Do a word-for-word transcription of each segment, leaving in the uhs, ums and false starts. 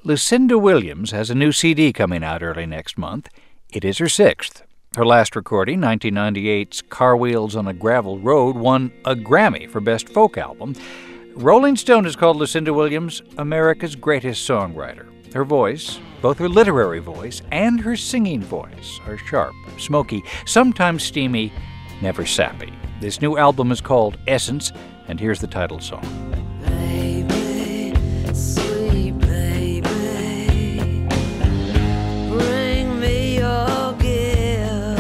Lucinda Williams has a new C D coming out early next month. It is her sixth. Her last recording, nineteen ninety-eight's Car Wheels on a Gravel Road, won a Grammy for Best Folk Album. Rolling Stone has called Lucinda Williams America's greatest songwriter. Her voice, both her literary voice and her singing voice, are sharp, smoky, sometimes steamy, never sappy. This new album is called Essence, and here's the title song. Baby, sweet baby, bring me your gift.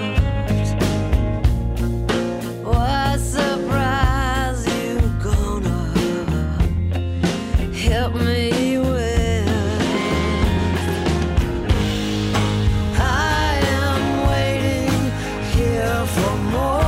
What surprise you gonna help me with? I am waiting here for more.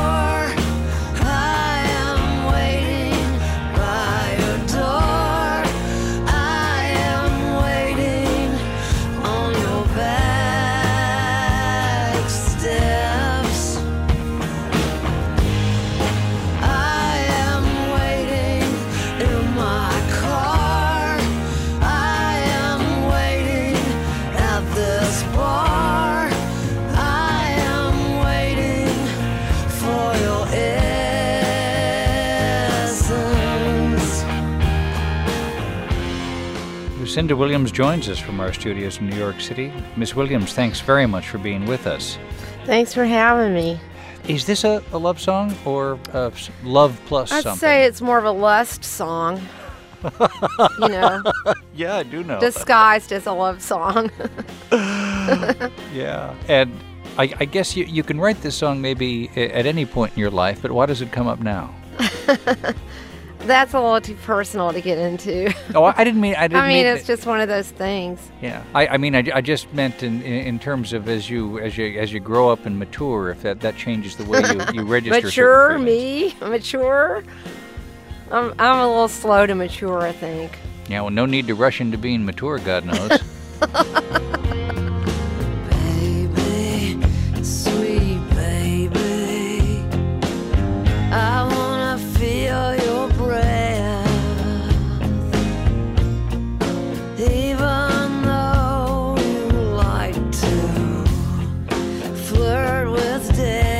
Lucinda Williams joins us from our studios in New York City. Miss Williams, thanks very much for being with us. Thanks for having me. Is this a, a love song or a love plus I'd something? say it's more of a lust song. You know, yeah, I do know. disguised as a love song. Yeah, and I, I guess you, you can write this song maybe at any point in your life, but why does it come up now? That's a little too personal to get into. Oh, I didn't mean. I didn't I mean, mean it's just one of those things. Yeah, I, I mean, I, I just meant in, in in terms of as you as you as you grow up and mature, if that, that changes the way you, you register. Mature, certain me, mature. I'm I'm a little slow to mature, I think. Yeah, well, no need to rush into being mature, God knows. Baby, sweet baby, I wanna feel your breath, even though you like to flirt with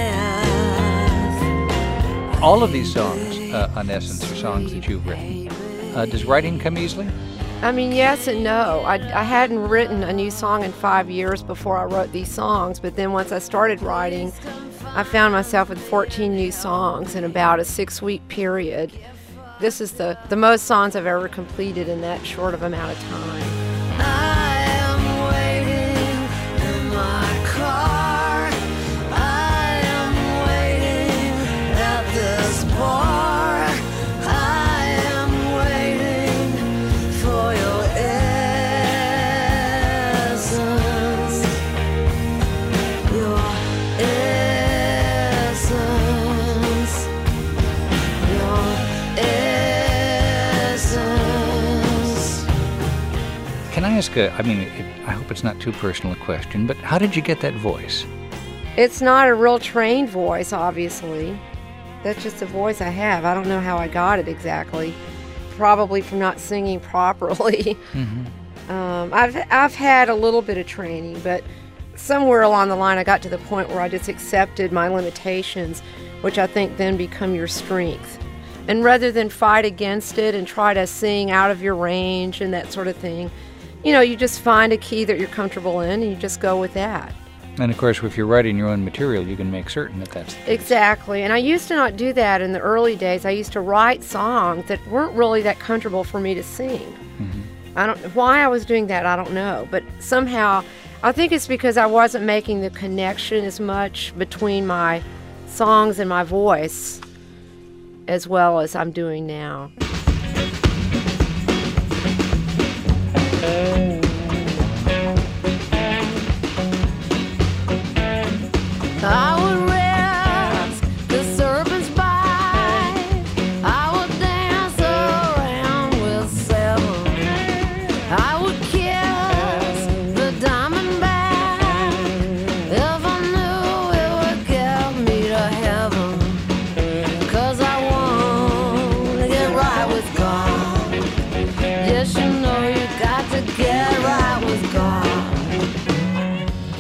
death. All of these songs uh, on Essence are songs that you've written. Uh, does writing come easily? I mean, yes and no. I, I hadn't written a new song in five years before I wrote these songs, but then once I started writing, I found myself with fourteen new songs in about a six-week period. This is the, the most songs I've ever completed in that short of amount of time. I am waiting in my car. I am waiting at this bar. I am waiting for your essence. Your essence. Your essence. Can I ask a, I mean, it, I hope it's not too personal a question, but how did you get that voice? It's not a real trained voice, obviously. That's just a voice I have. I don't know how I got it exactly. Probably from not singing properly. Mm-hmm. um, I've I've had a little bit of training, but somewhere along the line I got to the point where I just accepted my limitations, which I think then become your strength. And rather than fight against it and try to sing out of your range and that sort of thing, you know, you just find a key that you're comfortable in and you just go with that. And of course, if you're writing your own material, you can make certain that that's the case. Exactly. And I used to not do that in the early days. I used to write songs that weren't really that comfortable for me to sing. Mm-hmm. I don't why I was doing that, I don't know. But somehow, I think it's because I wasn't making the connection as much between my songs and my voice as well as I'm doing now. I would risk the serpent's bite. I would dance around with seven. I would kiss the diamond back if I knew it would get me to heaven. 'Cause I want to get right with God. Yes, you know you got to get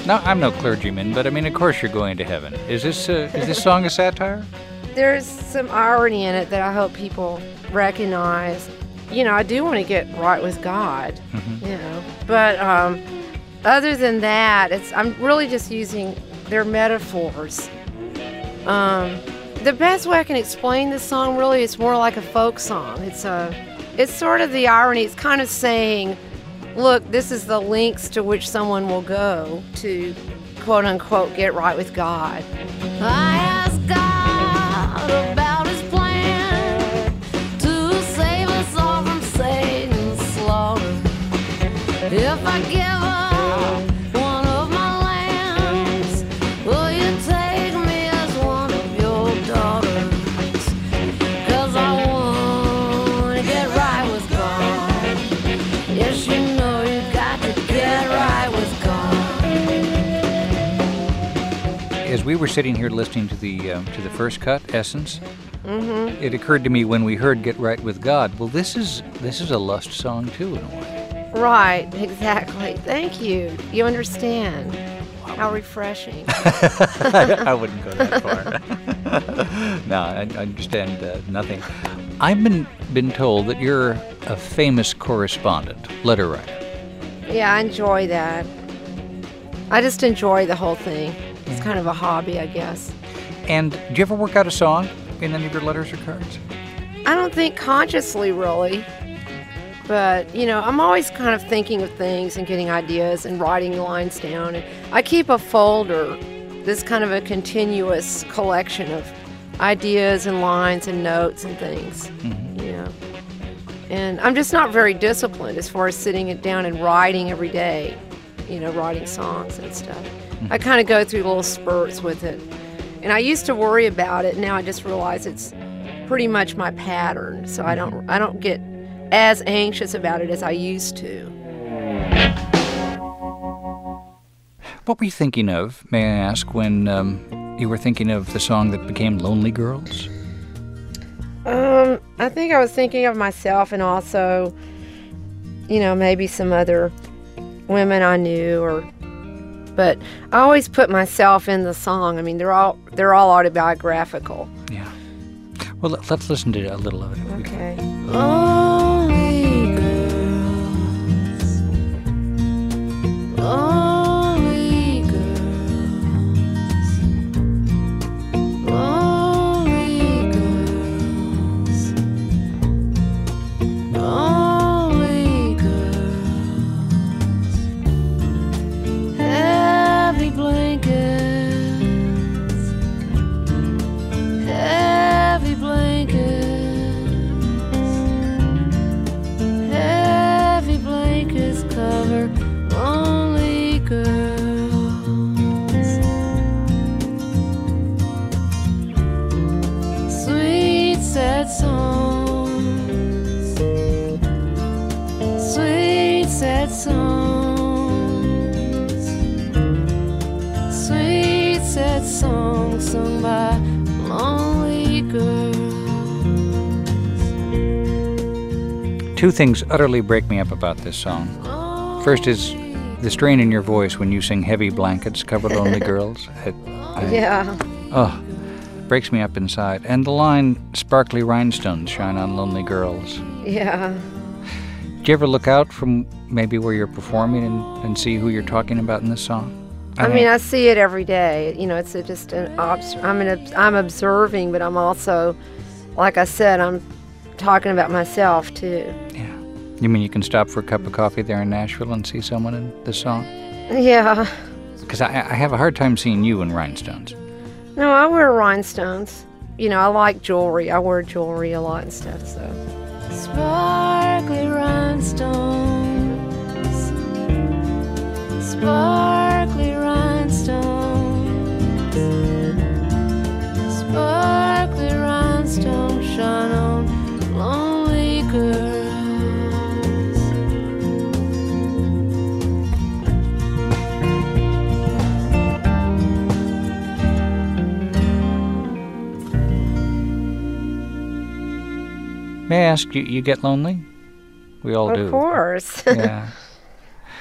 No, I'm no clergyman, but I mean, of course you're going to heaven. Is this uh, is this song a satire? There's some irony in it that I hope people recognize. You know, I do want to get right with God, Mm-hmm. you know. But um, other than that, it's I'm really just using their metaphors. Um, the best way I can explain this song really is more like a folk song. It's a, it's sort of the irony. It's kind of saying, look, this is the lengths to which someone will go to, quote unquote, get right with God. I asked God about his plan to save us all from Satan's slaughter. If I give up one of my lambs, will you take me as one of your daughters? 'Cause I want to get right with God. Yes, you know you got to get right with God. As we were sitting here listening to the um, to the first cut, Essence, mm-hmm. it occurred to me when we heard "Get Right with God." Well, this is this is a lust song too, in a way. Right, exactly. Thank you. You understand. How refreshing. I wouldn't go that far. No, I, I understand uh, nothing. I've been been told that you're a famous correspondent, letter writer. Yeah, I enjoy that. I just enjoy the whole thing. It's kind of a hobby, I guess. And do you ever work out a song in any of your letters or cards? I don't think consciously, really. But, you know, I'm always kind of thinking of things and getting ideas and writing lines down. And I keep a folder, this kind of a continuous collection of ideas and lines and notes and things, mm-hmm. you know. And I'm just not very disciplined as far as sitting it down and writing every day, you know, writing songs and stuff. Mm-hmm. I kind of go through little spurts with it. And I used to worry about it. Now I just realize it's pretty much my pattern. So I don't, I don't get as anxious about it as I used to. What were you thinking of, may I ask, when um, you were thinking of the song that became Lonely Girls? Um, I think I was thinking of myself and also, you know, maybe some other women I knew, or, but I always put myself in the song. I mean, they're all they're all autobiographical. Yeah. Well, let, let's listen to a little of it. If we can. Okay. Lonely girls, lonely girls, lonely girls, lonely girls, heavy blankets, heavy blankets. Cover lonely girls. Sweet sad songs, sweet sad songs, sweet sad songs sung by lonely girls. Two things utterly break me up about this song. First is the strain in your voice when you sing Heavy Blankets, Cover Lonely Girls. It, I, Yeah. Oh, breaks me up inside. And the line, Sparkly Rhinestones Shine on Lonely Girls. Yeah. Do you ever look out from maybe where you're performing and, and see who you're talking about in this song? I mean, I see it every day. You know, it's a, just an obs- I'm an, I'm observing, but I'm also, like I said, I'm talking about myself too. Yeah. You mean you can stop for a cup of coffee there in Nashville and see someone in this song? Yeah. Because I, I have a hard time seeing you in rhinestones. No, I wear rhinestones. You know, I like jewelry. I wear jewelry a lot and stuff, so. Sparkly rhinestones, sparkly rhinestones, sparkly rhinestones shine on lonely girls. May I ask, you, you get lonely? We all do. Of course. Yeah.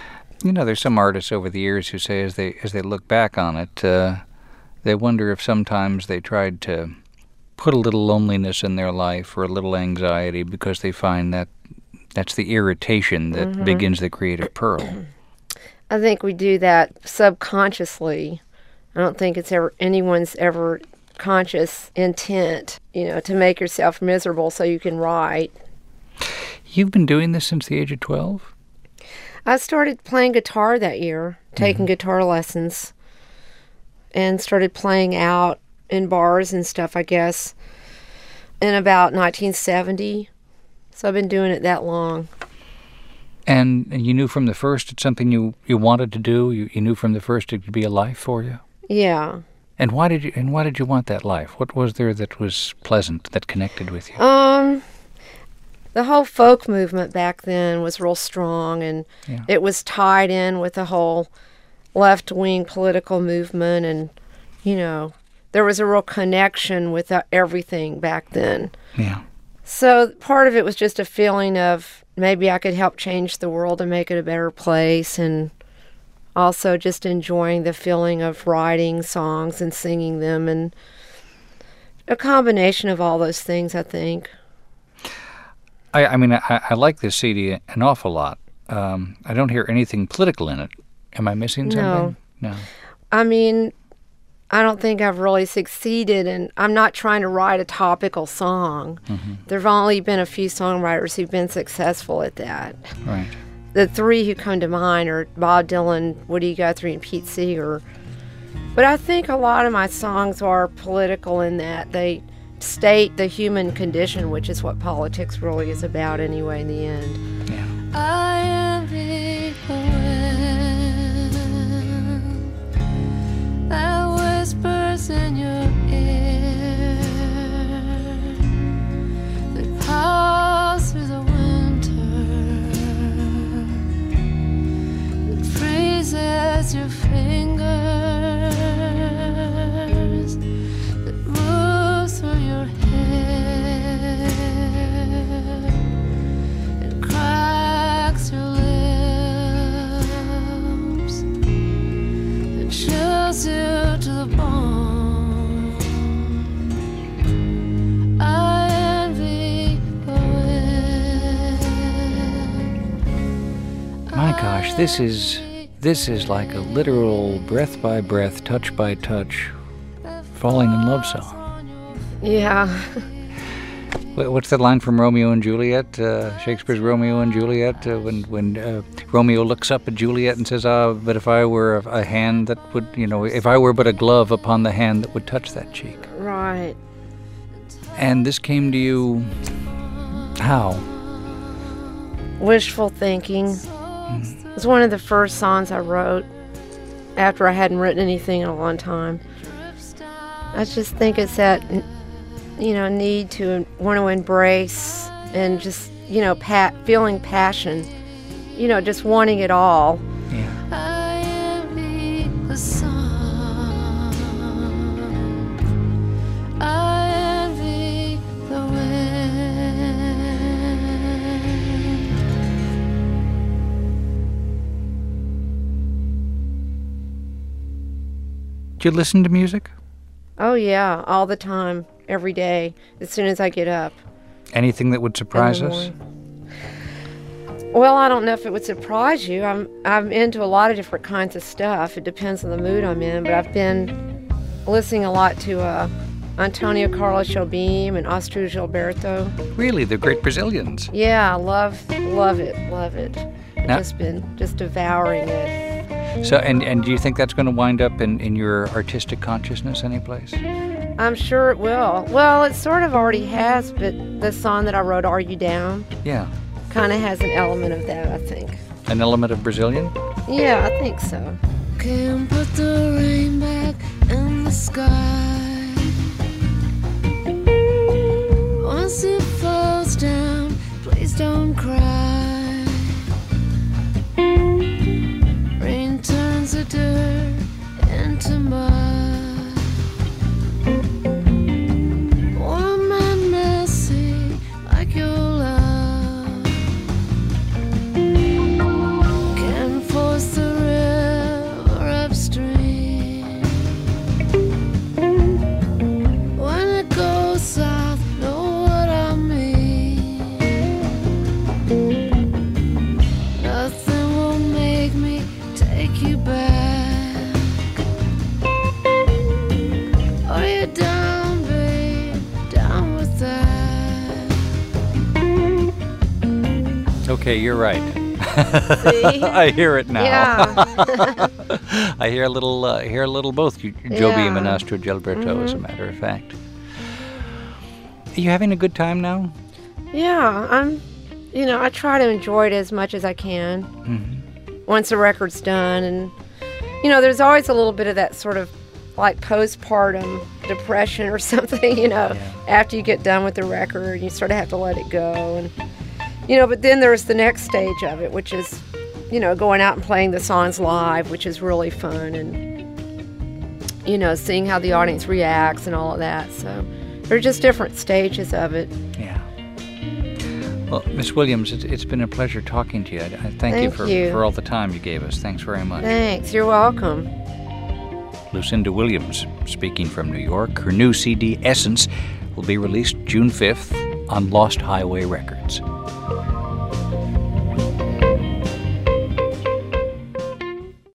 You know, there's some artists over the years who say as they as they look back on it, uh, they wonder if sometimes they tried to put a little loneliness in their life or a little anxiety because they find that that's the irritation that Mm-hmm. begins the creative pearl. I think we do that subconsciously. I don't think it's ever anyone's ever conscious intent, you know, to make yourself miserable so you can write. You've been doing this since the age of twelve? I started playing guitar that year, taking guitar lessons, and started playing out in bars and stuff, I guess, in about nineteen seventy. So I've been doing it that long. And you knew from the first it's something you, you wanted to do? You, you knew from the first it could be a life for you? Yeah. And why did you and why did you want that life? What was there that was pleasant, that connected with you? Um, the whole folk movement back then was real strong, and Yeah. it was tied in with the whole left-wing political movement, and, you know, there was a real connection with uh, everything back then. Yeah. So part of it was just a feeling of maybe I could help change the world and make it a better place, and also just enjoying the feeling of writing songs and singing them, and a combination of all those things, I think. I, I mean, I, I like this C D an awful lot. Um, I don't hear anything political in it. Am I missing something? No. I mean, I don't think I've really succeeded, and I'm not trying to write a topical song. Mm-hmm. There have only been a few songwriters who've been successful at that. Right. The three who come to mind are Bob Dylan, Woody Guthrie, and Pete Seeger. But I think a lot of my songs are political in that they state the human condition, which is what politics really is about anyway in the end. Yeah. I envy the wind that whispers in your ear, that pours through the winter, that freezes your fingers, that moves through your hair and cracks your lips and chills you to the bone. I envy the wind. My gosh, this is this is like a literal breath by breath, touch by touch, falling in love song. Yeah. Wha- What's that line from Romeo and Juliet? Uh, Shakespeare's Romeo and Juliet, uh, when when uh, Romeo looks up at Juliet and says, "Ah, but if I were a, a hand that would, you know, if I were but a glove upon the hand that would touch that cheek." Right. And this came to you how? Wishful thinking. It was one of the first songs I wrote after I hadn't written anything in a long time. I just think it's that, you know, need to want to embrace and just, you know, pat, feeling passion, you know, just wanting it all. Yeah. I envy the sun. I envy the wind. Do you listen to music? Oh, yeah, all the time, every day, as soon as I get up. Anything that would in surprise the us? morning. Well, I don't know if it would surprise you. I'm I'm into a lot of different kinds of stuff. It depends on the mood I'm in, but I've been listening a lot to uh, Antonio Carlos Jobim and Astrud Gilberto. Really, they're great Brazilians. Yeah, I love love it, love it. Now- Just been just devouring it. So, and, and do you think that's going to wind up in, in your artistic consciousness anyplace? I'm sure it will. Well, it sort of already has, but the song that I wrote, "Are You Down," Yeah. kind of has an element of that, I think. An element of Brazilian? Yeah, I think so. Can't put the rain back in the sky. Once it falls down, please don't cry. Rain turns the dirt into mud. Warm and messy like your love. Can't force the take you back. Are you down, babe? Down with that? Okay, you're right. See? I hear it now. Yeah. I hear a little, uh, hear a little both you- Joby Yeah. and Menastro Gilberto, as a matter of fact. Are you having a good time now? Yeah, I'm, you know, I try to enjoy it as much as I can Mm-hmm. once the record's done. And, you know, there's always a little bit of that sort of like postpartum depression or something, you know, Yeah. after you get done with the record, you sort of have to let it go. And, you know, but then there's the next stage of it, which is, you know, going out and playing the songs live, which is really fun. And, you know, seeing how the audience reacts and all of that. So they're just different stages of it. Yeah. Well, Miss Williams, it's, it's been a pleasure talking to you. I, I thank, you, Thank for, you. for all the time you gave us. Thanks very much. Thanks. You're welcome. Lucinda Williams, speaking from New York. Her new C D, Essence, will be released June fifth on Lost Highway Records.